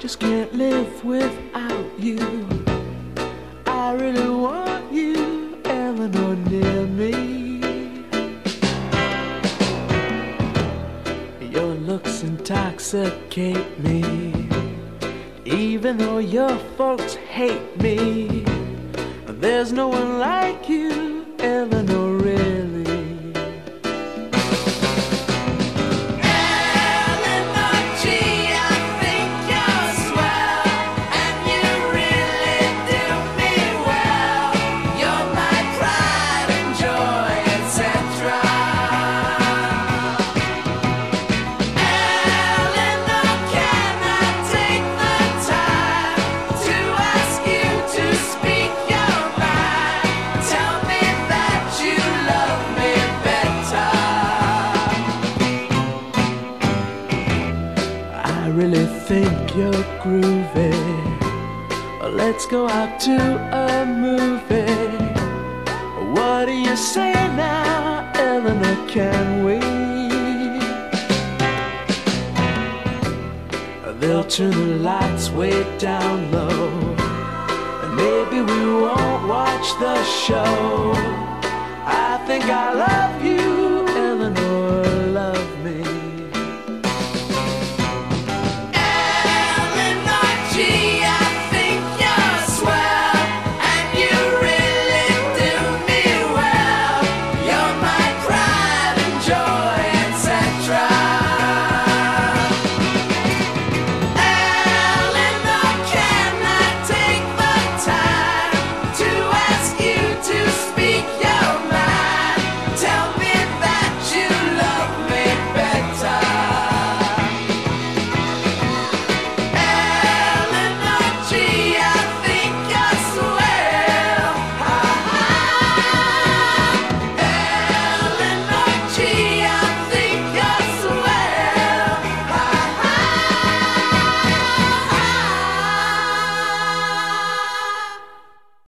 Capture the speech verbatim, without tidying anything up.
just can't live without you. I really want you, Eleanor, near me. Your looks intoxicate me, even though your folks hate me. There's no one like you, Eleanor, really. I really think you're groovy. Let's go out to a movie. What do you say now, Eleanor, can we? They'll turn the lights way down low, and maybe we won't watch the show. I think I love you,